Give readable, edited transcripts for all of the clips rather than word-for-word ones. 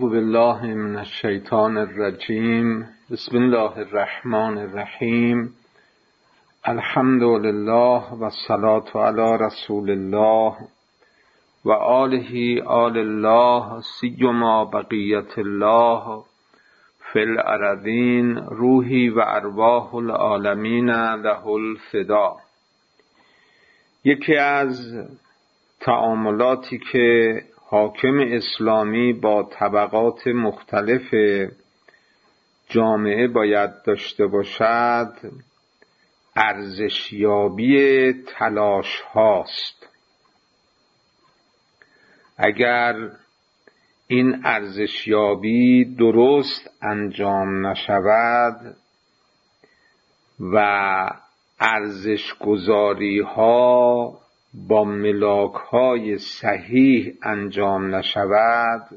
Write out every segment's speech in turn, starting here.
بالله من الشیطان الرجیم. بسم الله الرحمن الرحیم. الحمد لله و الصلاة علی رسول الله و آله آل الله سیما بقیت الله فی الارضین روحی و ارواح العالمین له الفدا. یکی از تعاملاتی که حاکم اسلامی با طبقات مختلف جامعه باید داشته باشد ارزشیابی تلاش هاست. اگر این ارزشیابی درست انجام نشود و ارزش‌گذاری ها با ملاک های صحیح انجام نشود،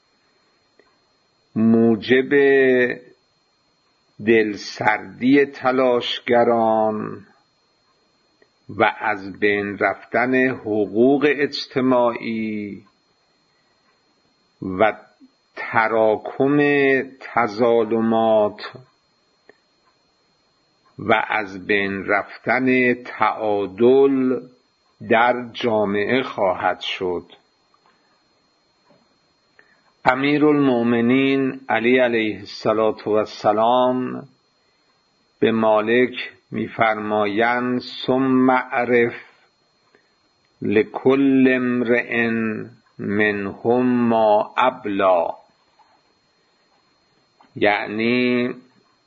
موجب دلسردی تلاشگران و از بین رفتن حقوق اجتماعی و تراکم تظالمات و از بین رفتن تعادل در جامعه خواهد شد. امیرالمؤمنین علی علیه السلام به مالک می‌فرمایند ثم اعرف لکل امرئ منهم ما ابلی، یعنی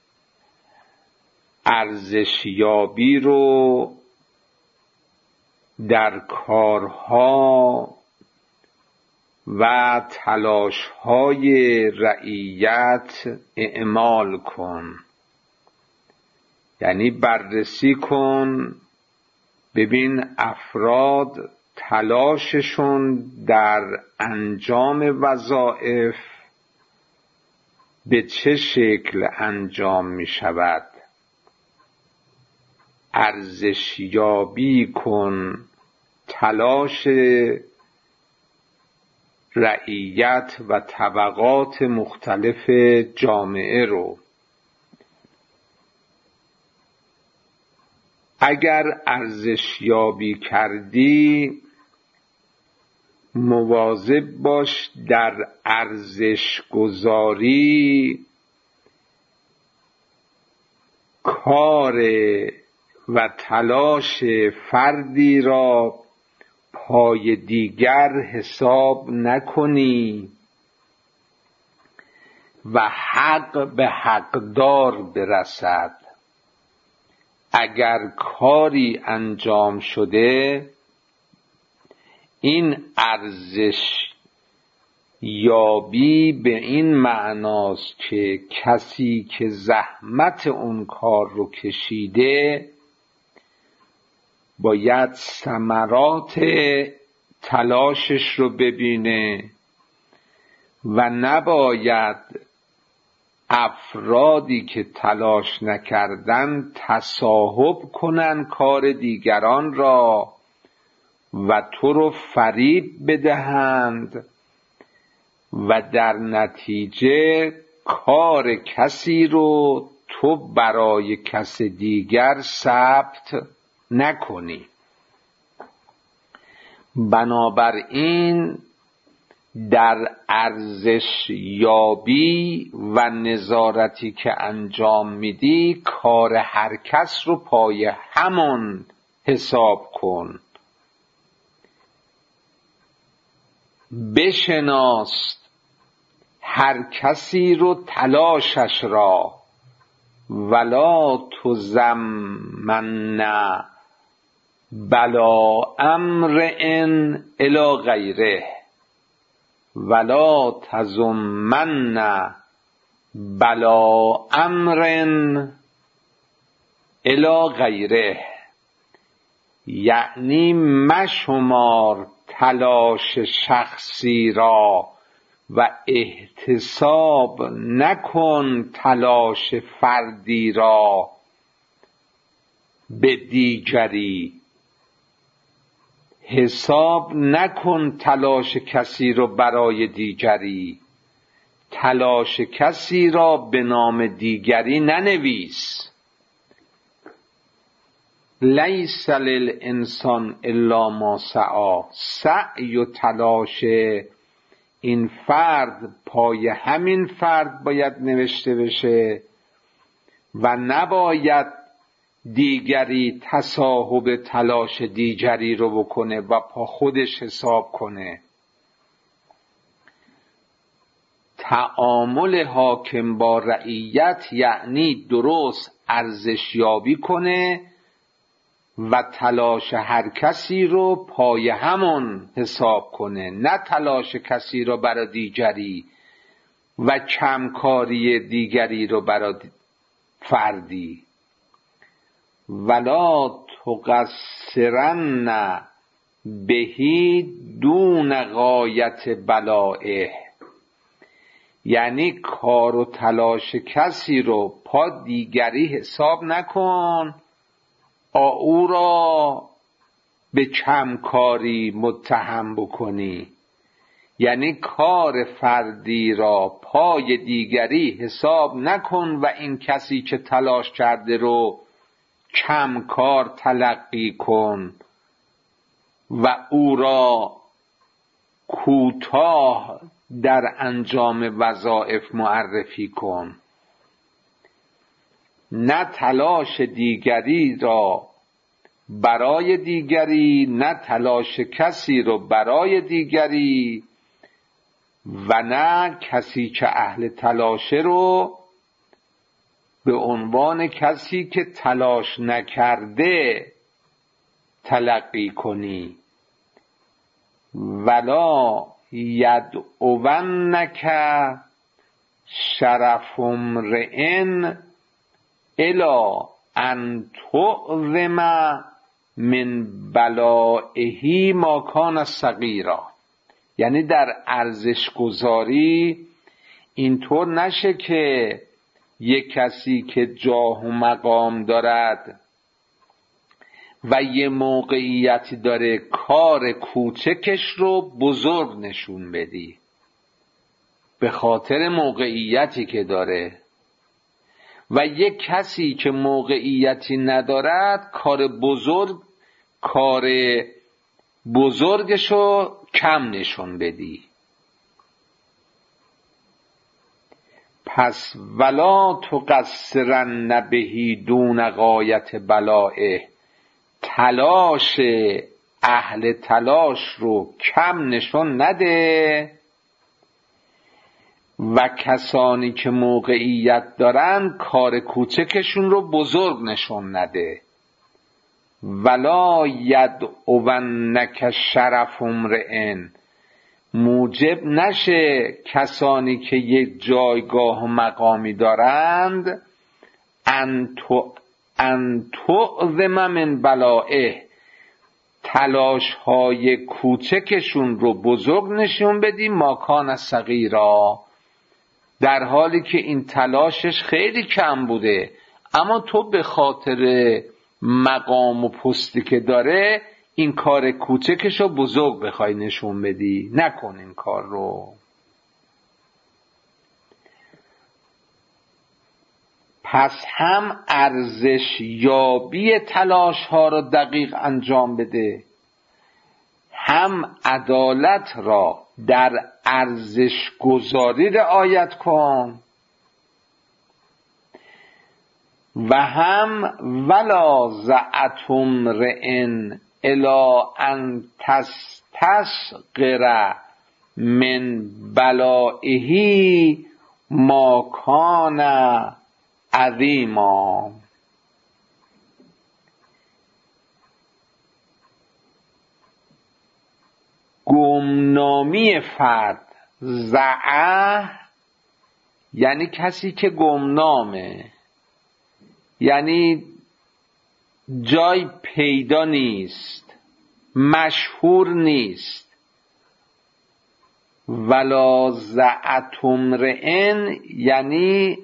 ارزشیابی رو در کارها و تلاش‌های رعیت اعمال کن، یعنی بررسی کن، ببین افراد تلاششون در انجام وظایف به چه شکل انجام می شود. ارزشیابی کن تلاش رعیت و طبقات مختلف جامعه رو. اگر ارزشیابی کردی مواظب باش در ارزش گذاری کار و تلاش فردی را پای دیگر حساب نکنی و حق به حقدار برسد. اگر کاری انجام شده، این ارزش یابی به این معناست که کسی که زحمت اون کار رو کشیده باید ثمرات تلاشش رو ببینه و نباید افرادی که تلاش نکردن تصاحب کنن کار دیگران را و تو رو فریب بدهند و در نتیجه کار کسی رو تو برای کس دیگر ثبت نکنی. بنابراین در ارزش یابی و نظارتی که انجام میدی کار هر کس رو پای همان حساب کن. بشناس هر کسی رو تلاشش را، ولا تضمن بلا امرئ الی غیره ولا تضمن بلا امر الی غیره، یعنی مشمار تلاش شخصی را و احتساب نکن تلاش فردی را به دیگری. حساب نکن تلاش کسی رو برای دیگری، تلاش کسی را به نام دیگری ننویس. لیس للانسان الا ما سعی. سعی و تلاش این فرد پای همین فرد باید نوشته بشه و نباید دیگری تصاحب تلاش دیگری رو بکنه و پا خودش حساب کنه. تعامل حاکم با رعیت یعنی درست ارزشیابی کنه و تلاش هر کسی رو پای همون حساب کنه، نه تلاش کسی رو برای دیگری و کمکاری دیگری رو برای فردی. ولا تقصرن بهی دون غایت بلائه، یعنی کار و تلاش کسی رو پا دیگری حساب نکن، او را به کمکاری متهم بکنی. یعنی کار فردی را پای دیگری حساب نکن و این کسی که تلاش کرده رو کمکار تلقی کن و او را کوتاه در انجام وظایف معرفی کن. نه تلاش دیگری را برای دیگری، نه تلاش کسی رو برای دیگری، و نه کسی که اهل تلاشه رو به عنوان کسی که تلاش نکرده تلقی کنی. ولا یدعونک شرف امرئ الی ان تعظم من بلائه ما کان صغیرا. یعنی در ارزش گذاری اینطور نشه که یک کسی که جاه و مقام دارد و یه موقعیتی داره کار کوچکش رو بزرگ نشون بدی به خاطر موقعیتی که داره، و یک کسی که موقعیتی ندارد کار بزرگش رو کم نشون بدی. پس ولا تقصرن بهی دون غایت بلائه، تلاش اهل تلاش رو کم نشون نده و کسانی که موقعیت دارن کار کوچکشون رو بزرگ نشون نده. ولا یدعونک شرف امرئ، موجب نشه کسانی که یک جایگاه و مقامی دارند ان تعظم من بلائه، تلاش های کوچکشون رو بزرگ نشون بدی ما کان صغیرا، در حالی که این تلاشش خیلی کم بوده، اما تو به خاطر مقام و پستی که داره این کار کوچکش رو بزرگ بخوای نشون بدی. نکن این کار رو. پس هم ارزش یابی تلاش ها را دقیق انجام بده، هم عدالت را در ارزش گذاری رعایت کن، و هم ولا ضعت امرئ الی ان تستصغر من بلائه ما کان عظیما. گمنامی فرد، ضعه یعنی کسی که گمنامه، یعنی جای پیدا نیست، مشهور نیست. ولا ضعت امرئ یعنی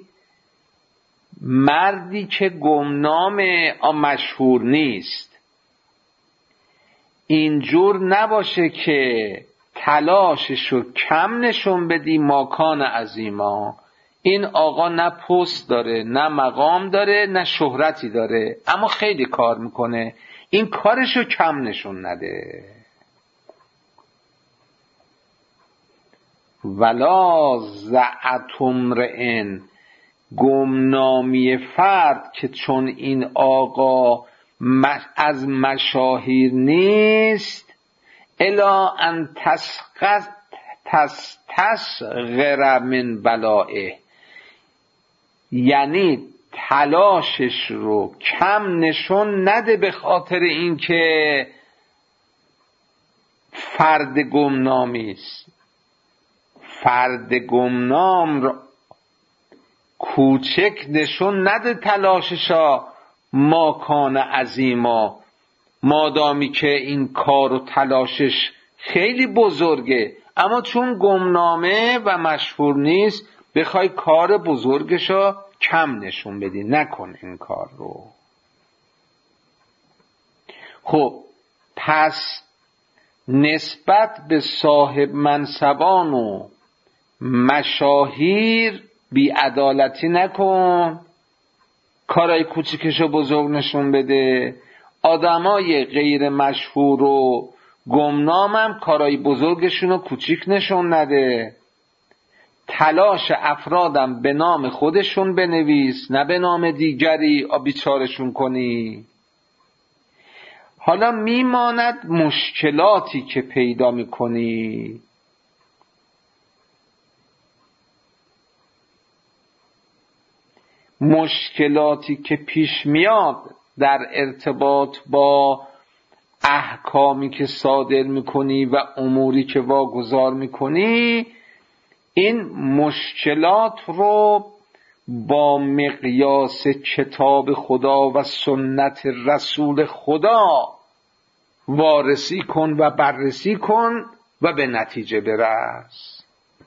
مردی که گمنامه مشهور نیست. اینجور نباشه که تلاشش رو کم نشون بدی ماکان عظیما. این آقا نه پست داره، نه مقام داره، نه شهرتی داره، اما خیلی کار میکنه، این کارش رو کم نشون نده. ولا ضعت امرئ، گمنامی فرد که چون این آقا از مشاهیر نیست، الا ان تستصغر من بلائه، یعنی تلاشش رو کم نشون نده به خاطر اینکه فرد گمنامی است. فرد گمنام رو کوچک نشون نده تلاششا ماکان عظیما، مادامی که این کار و تلاشش خیلی بزرگه، اما چون گمنامه و مشهور نیست بخوای کار بزرگشو کم نشون بدی. نکن این کار رو. خب پس نسبت به صاحب منصبان و مشاهیر بی‌عدالتی نکن، کارای کوچیکشو بزرگ نشون بده. آدمای غیر مشهور و گمنامم کارای بزرگشونو کوچیک نشون نده. تلاش افرادم به نام خودشون بنویس، نه به نام دیگری بیچارشون کنی. حالا میماند مشکلاتی که پیدا میکنی. مشکلاتی که پیش میاد در ارتباط با احکامی که صادر میکنی و اموری که واگذار میکنی، این مشکلات رو با مقیاس کتاب خدا و سنت رسول خدا وارسی کن و بررسی کن و به نتیجه برس.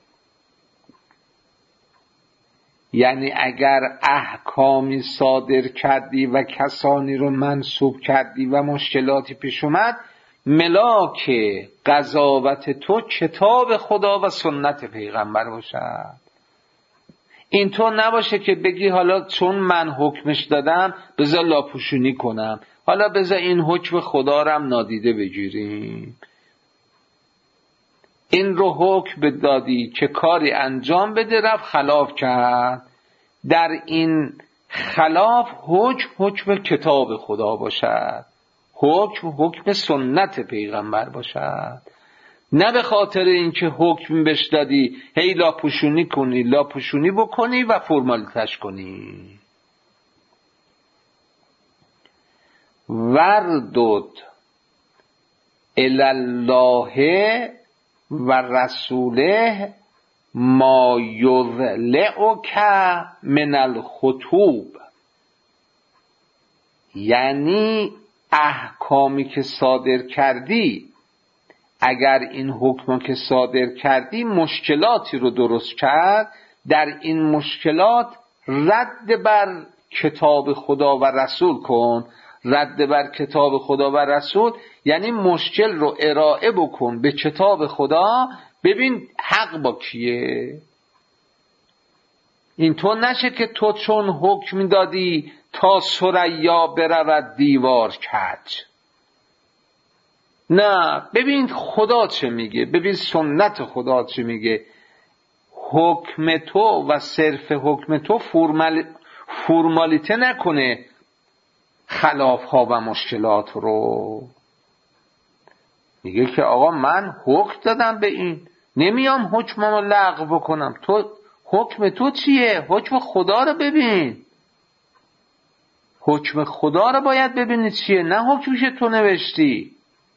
یعنی اگر احکامی صادر کردی و کسانی رو منسوب کردی و مشکلاتی پیش اومد، ملاک قضاوت تو کتاب خدا و سنت پیغمبر باشد. اینطور نباشه که بگی حالا چون من حکمش دادم بذار لاپوشونی کنم، حالا بذار این حکم خدا رو هم نادیده بگیریم. این رو حکم دادی که کاری انجام بده، رفت خلاف کرد. در این خلاف حکم کتاب خدا باشد، حکم سنت پیغمبر باشد، نه به خاطر اینکه حکم بهش دادی هی لاپوشونی بکنی و فرمالیتش کنی. وردد الله و رسوله ما یضلعک من الخطوب، یعنی احکامی که صادر کردی، اگر این حکم که صادر کردی مشکلاتی رو درست کرد، در این مشکلات رد بر کتاب خدا و رسول کن. رد بر کتاب خدا و رسول یعنی مشکل رو ارائه بکن به کتاب خدا، ببین حق با کیه. اینطور نشه که تو چون حکم دادی تا ثریا برود دیوار کج. نه، ببین خدا چه میگه، ببین سنت خدا چه میگه. حکم تو و صرف حکم تو فرمالیته نکنه خلاف ها و مشکلات رو. میگه که آقا من حکم دادم به این، نمیام حکممو لغو بکنم. تو حکم تو چیه؟ حکم خدا رو ببین. حکم خدا رو باید ببینی چیه، نه حکمی که تو نوشتی.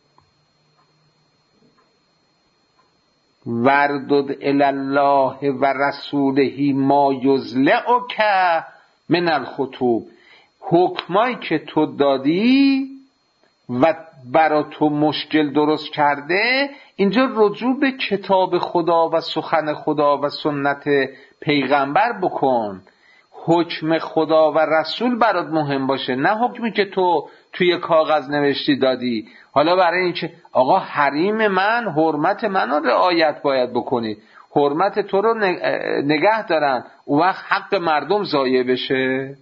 وردد الی الله و رسوله ما یضلعک من الخطوب، حکمایی که تو دادی و برا تو مشکل درست کرده، اینجا رجوع به کتاب خدا و سخن خدا و سنت پیغمبر بکن. حکم خدا و رسول برات مهم باشه، نه حکمی که تو توی کاغذ نوشتی دادی. حالا برای اینکه آقا حریم من، حرمت منو رعایت باید بکنی، حرمت تو رو نگه دارن، اون وقت حق مردم ضایع بشه.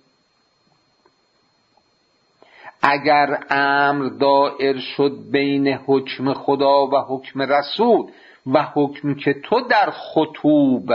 اگر امر دائر شد بین حکم خدا و حکم رسول و حکمی که تو در خطوب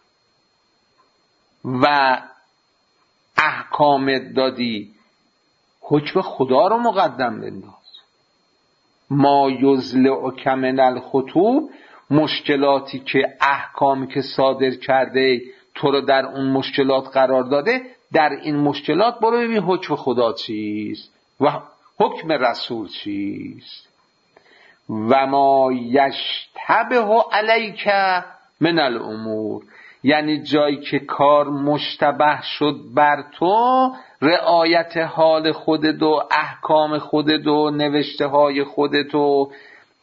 و احکامت دادی، حکم خدا رو مقدم بنداز. ما یزلعک من الخطوب، مشکلاتی که احکامی که صادر کرده تو رو در اون مشکلات قرار داده، در این مشکلات برو ببین حکم خدا چیست و حکم رسول چیست. و ما یشتبه علیک من الامور، یعنی جایی که کار مشتبه شد بر تو، رعایت حال خودت و احکام خودت و نوشته های خودت و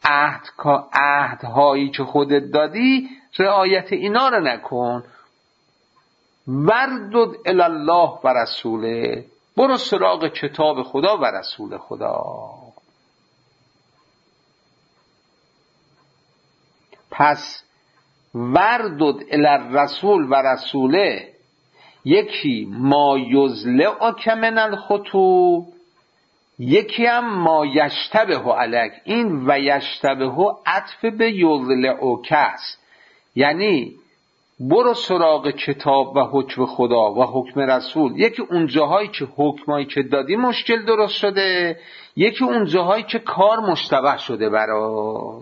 عهدهایی که خودت دادی، رعایت اینا رو نکن. وردد الی الله و رسوله، برو سراغ کتاب خدا و رسول خدا. پس وردد الی الرسول و رسوله، یکی ما یزلعک من الخطوب، یکی هم ما یشتبه علیک. این و یشتبه عطف به یزلعک است، یعنی برو سراغ کتاب و حکم خدا و حکم رسول. یکی اون جاهایی که حکمایی که دادی مشکل درست شده، یکی اون جاهایی که کار مشتبه شده برات.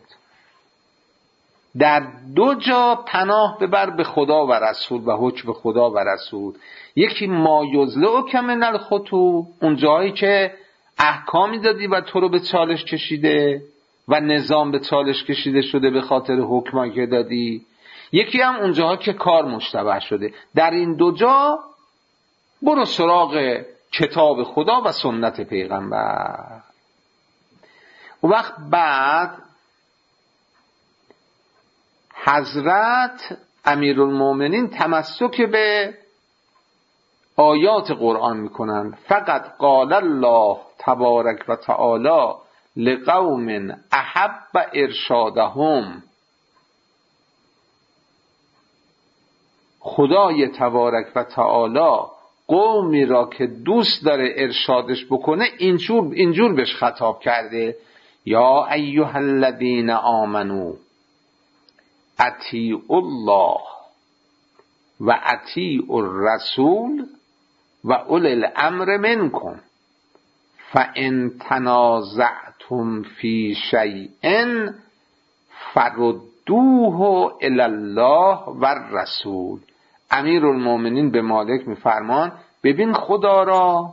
در دو جا پناه ببر به خدا و رسول و حکم خدا و رسول. یکی ما یزلعک من الخطوب، اون جاهایی که احکامی دادی و تو رو به چالش کشیده و نظام به چالش کشیده شده به خاطر حکمایی که دادی. یکی هم اون جاها که کار مشتبه شده. در این دو جا برو سراغ کتاب خدا و سنت پیغمبر. اون وقت بعد حضرت امیرالمومنین تمسک به آیات قرآن میکنند. فقط قال الله تبارک و تعالی لقوم احب ارشادهم، خدای تبارک و تعالی قومی را که دوست داره ارشادش بکنه اینجور بهش خطاب کرده: یا ایها الذین آمنو اطیعوا الله و اطیعوا الرسول و اولی الامر منکم فان تنازعتم فی شیء فردوه الی الله و الرسول. امیرالمومنین به مالک میفرمان ببین خدا را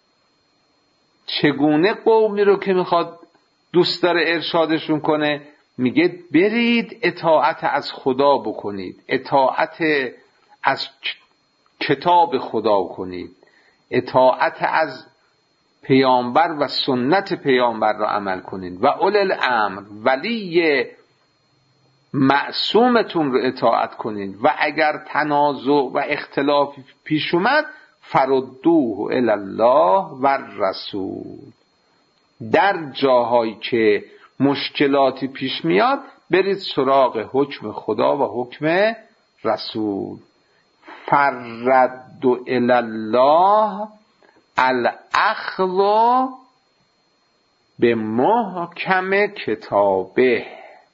چگونه قومی رو که میخواد دوست داره ارشادشون کنه، میگه برید اطاعت از خدا بکنید، اطاعت از کتاب خدا کنید، اطاعت از پیامبر و سنت پیامبر را عمل کنید و اولی الامر، ولی معصومتون رو اطاعت کنید و اگر تنازع و اختلاف پیش اومد فردوه الی الله و الرسول. در جاهایی که مشکلاتی پیش میاد برید سراغ حکم خدا و حکم رسول. فرد الی الله الاخذ به محکم کتابه.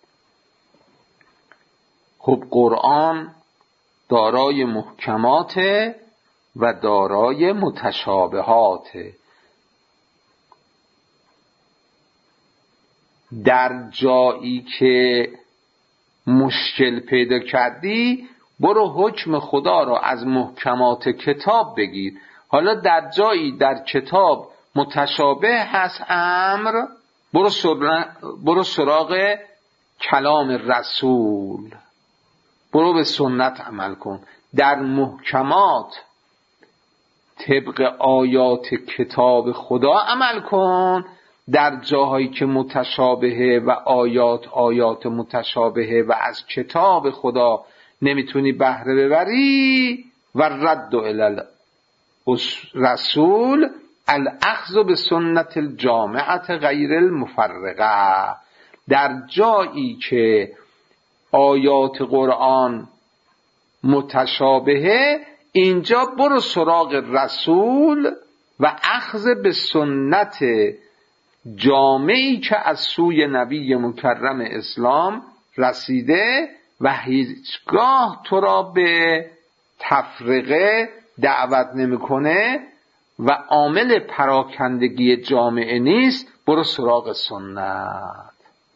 خب قرآن دارای محکمات و دارای متشابهات. در جایی که مشکل پیدا کردی برو حکم خدا را از محکمات کتاب بگیر. حالا در جایی در کتاب متشابه هست امر، برو سراغ کلام رسول، برو به سنت عمل کن. در محکمات طبق آیات کتاب خدا عمل کن. در جاهایی که متشابهه و آیات متشابهه و از کتاب خدا نمیتونی بهره ببری و رد الی رسول الاخذ به سنت الجامعت غیر المفرقه. در جایی که آیات قرآن متشابهه، اینجا برو سراغ رسول و اخذ به سنت جامعی که از سوی نبی مکرم اسلام رسیده و هیچگاه تو را به تفرقه دعوت نمیکنه و عامل پراکندگی جامعه نیست. برو سراغ سنت.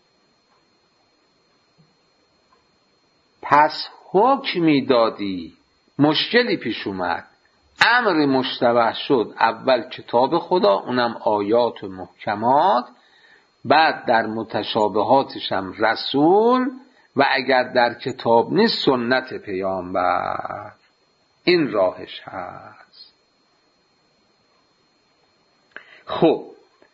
پس حکمی دادی، مشکلی پیش اومد، امری مشتبه شد، اول کتاب خدا، اونم آیات و محکمات، بعد در متشابهاتش هم رسول، و اگر در کتاب نیست سنت پیامبر. این راهش هست. خب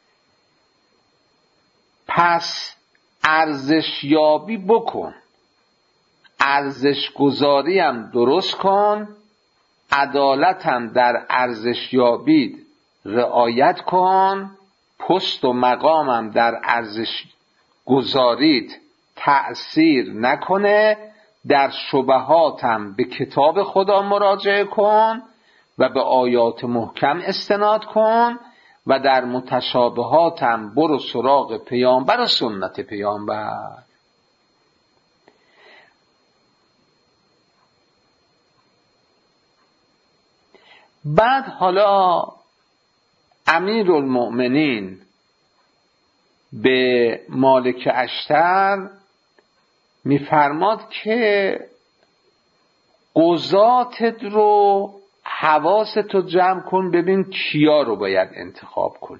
پس ارزشیابی بکن، ارزش گذاری هم درست کن، عدالت هم در ارزشیابی رعایت کن، پست و مقامم در ارزش گذاریت تأثیر نکنه، در شبهاتم به کتاب خدا مراجعه کن و به آیات محکم استناد کن و در متشابهاتم برو سراغ پیامبر و سنت پیامبر. بعد حالا امیرالمؤمنین به مالک اشتر میفرماد که قضاتت رو حواستو جمع کن، ببین کیا رو باید انتخاب کنی.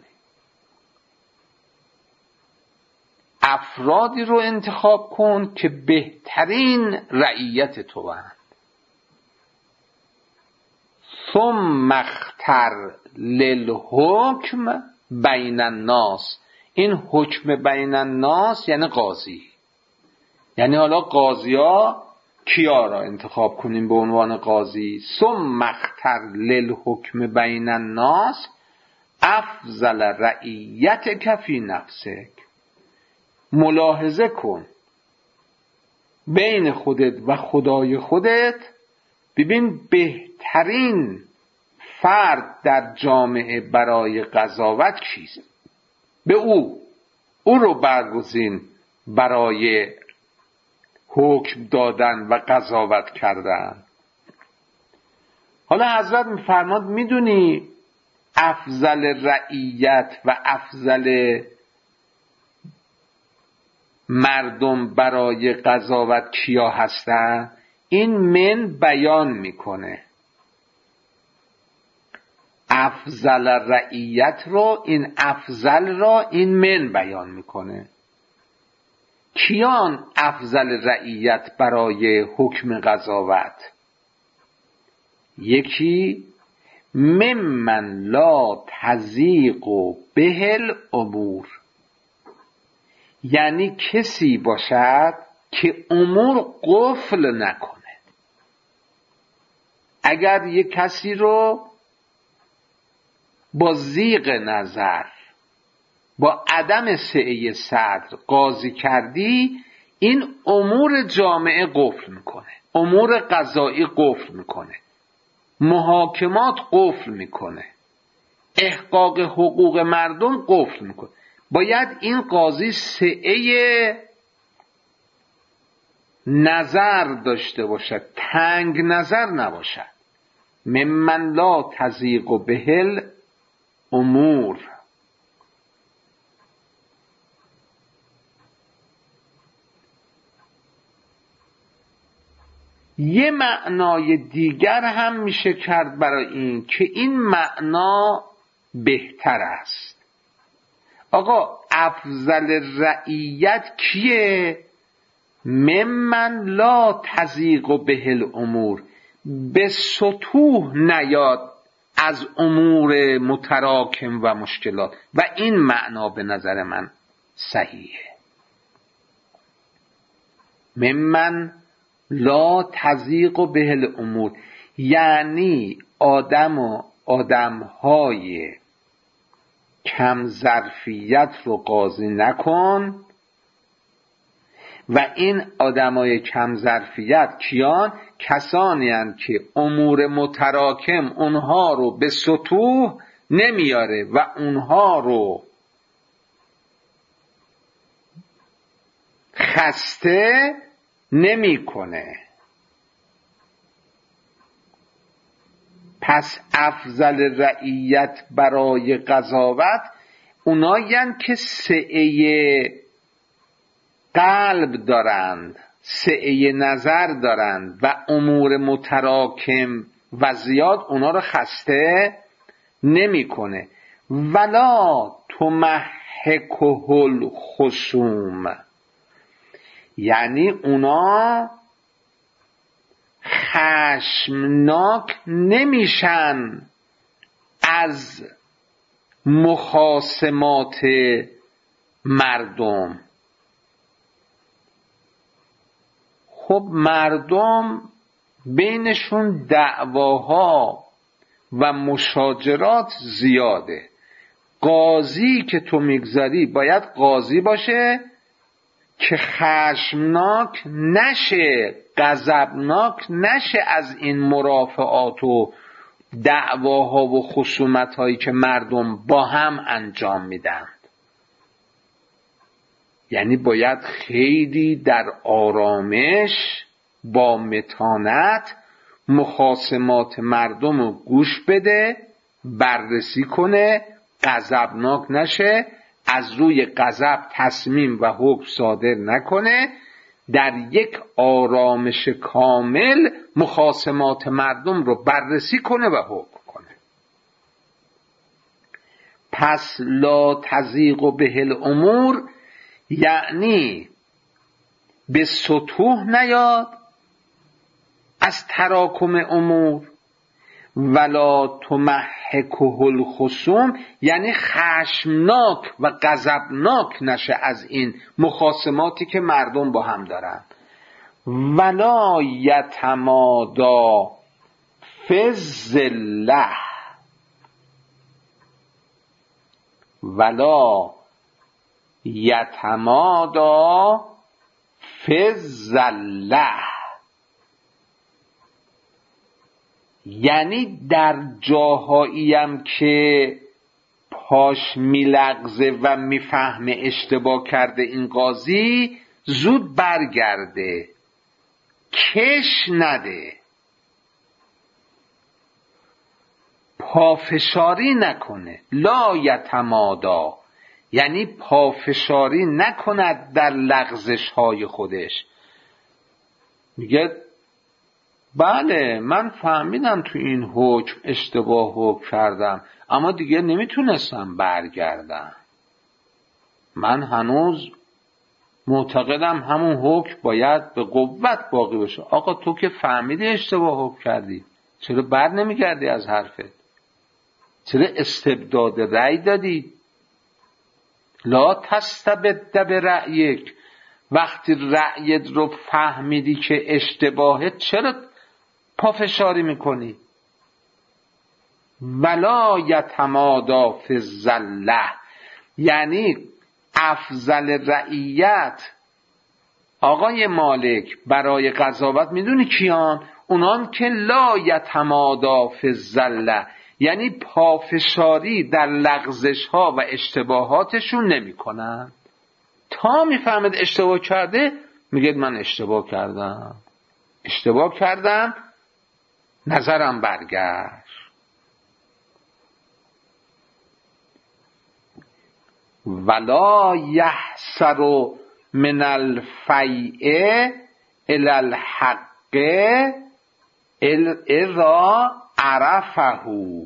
افرادی رو انتخاب کن که بهترین رعیت تو هستند. ثم اختر للحکم بین الناس. این حکم بین الناس یعنی قاضی، یعنی حالا قاضی ها کیا را انتخاب کنیم به عنوان قاضی. ثم اختر للحکم بین الناس افضل رعیتک فی نفسک. ملاحظه کن بین خودت و خدای خودت، ببین بهترین فرد در جامعه برای قضاوت کیست، به او رو برگزین برای حکم دادن و قضاوت کردن. حالا حضرت میفرماد میدونی افضل رعیت و افضل مردم برای قضاوت کیا هستن؟ این من بیان میکنه افضل رعیت رو، این افضل را این من بیان میکنه. کیان افضل رعیت برای حکم قضاوت؟ یکی ممن لا تضیق به الامور، یعنی کسی باشد که امور قفل نکنه. اگر یک کسی رو با ضیق نظر، با عدم سعه صدر قاضی کردی، این امور جامعه قفل میکنه، امور قضایی قفل میکنه، محاکمات قفل میکنه، احقاق حقوق مردم قفل میکنه. باید این قاضی سعه نظر داشته باشد، تنگ نظر نباشد. ممن لا تضیق به الامور. یه معنای دیگر هم میشه کرد برای این که این معنا بهتر است. آقا افضل رعیت کیه؟ ممن لا تضیق به الامور، به سطوح نیاد از امور متراکم و مشکلات، و این معنا به نظر من صحیحه. ممن لا تضیق به الامور یعنی آدمو آدمهای کم ظرفیت رو قاضی نکن. و این آدمای کم ظرفیت کیان؟ کسانی هستند که امور متراکم اونها رو به سطوح نمیاره و اونها رو خسته نمیکنه. پس افضل رعیت برای قضاوت اونایند که سعه قلب دارند، سعه نظر دارند و امور متراکم و زیاد اونا رو خسته نمیکنه. ولا تمحکه الخصوم، یعنی اونا خشمناک نمیشن از مخاصمات مردم. خب مردم بینشون دعواها و مشاجرات زیاده. قاضی که تو میگذاری باید قاضی باشه که خشمناک نشه، غضبناک نشه از این مرافعات و دعواها و خصومت‌هایی که مردم با هم انجام میدن. یعنی باید خیلی در آرامش با متانت مخاصمات مردم رو گوش بده، بررسی کنه، غضبناک نشه، از روی غضب تصمیم و حکم صادر نکنه، در یک آرامش کامل مخاصمات مردم رو بررسی کنه و حکم کنه. پس لا تضیق به الامور، یعنی به سطوح نیاد از تراکم امور. ولا تمحکه الخصوم، یعنی خشمناک و غضبناک نشه از این مخاصماتی که مردم با هم دارن. ولا یتمادا فی الذله، ولا یتمادا فی الذله، یعنی در جاهایی هم که پاش میلغزه و میفهمه اشتباه کرده این قاضی، زود برگرده، کش نده، پافشاری نکنه. لا یتمادا یعنی پافشاری نکند در لغزش های خودش. میگه بله من فهمیدم تو این حکم اشتباه حکم کردم، اما دیگه نمیتونستم برگردم. من هنوز معتقدم همون حکم باید به قوت باقی باشه. آقا تو که فهمیدی اشتباه حکم کردی، چرا بر نمیگردی از حرفت؟ چرا استبداد رأی دادی؟ لا تستبد برأیک، وقتی رأیت رو فهمیدی که اشتباهه چرا پافشاری میکنی؟ ولا یتمادا فی الذله، یعنی افضل رعیت آقای مالک برای قضاوت میدونی کیان؟ اونان که لا یتمادا فی الذله، یعنی پافشاری در لغزش ها و اشتباهاتشون نمی کنن. تا میفهمد اشتباه کرده میگه من اشتباه کردم، نظرم برگشت. ولا یحسر من الفیء الی الحق اذا عرفه،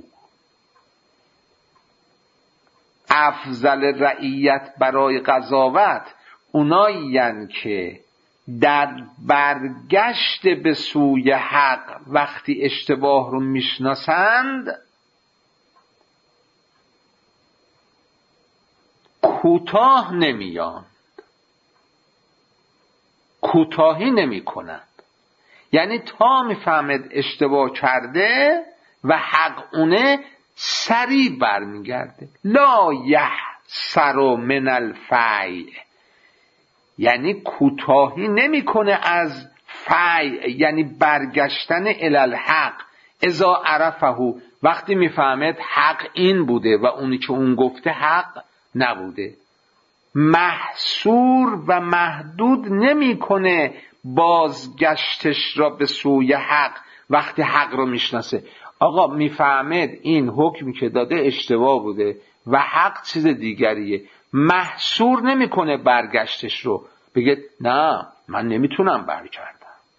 افضل رعیت برای قضاوت اونایین که در برگشت به سوی حق وقتی اشتباه رو میشناسند کوتاه نمیان، کوتاهی نمی کنند. یعنی تا میفهمد اشتباه کرده و حق اونه سریع برمیگرده. لا یحسر من الفیع، یعنی کوتاهی نمیکنه از فیع، یعنی برگشتن الی الحق. اذا عرفه، وقتی میفهمد حق این بوده و اونی که اون گفته حق نبوده. محصور و محدود نمیکنه بازگشتش را به سوی حق وقتی حق رو میشناسه. آقا میفهمد این حکمی که داده اشتباه بوده و حق چیز دیگریه، محصور نمیکنه برگشتش رو، بگه نه من نمیتونم برگردم.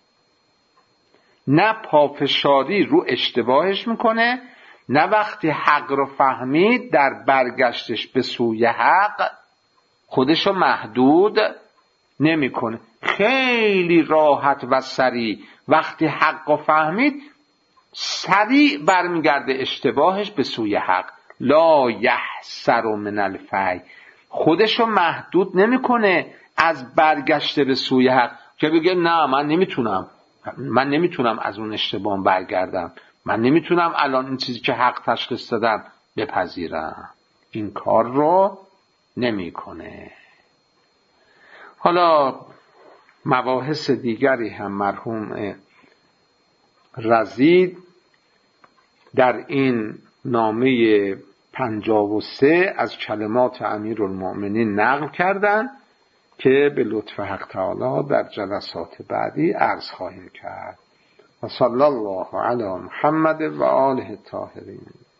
نه پافشاری رو اشتباهش میکنه، نه وقتی حق رو فهمید در برگشتش به سوی حق خودشو محدود نمیکنه. خیلی راحت و سریع وقتی حق رو فهمید سریع برمیگرده اشتباهش به سوی حق. لا یحسر من الفی، خودشو محدود نمیکنه از برگشته به سوی حق که بگه نه من نمیتونم از اون اشتباه برگردم، من نمیتونم الان این چیزی که حق تشخیص دادم بپذیرم. این کار رو نمیکنه. حالا مباحث دیگری هم مرحوم رضی در این نامه 53 از کلمات امیرالمؤمنین نقل کردند که به لطف حق تعالی در جلسات بعدی عرض خواهیم کرد. و صلی الله علی محمد و آله الطاهرین.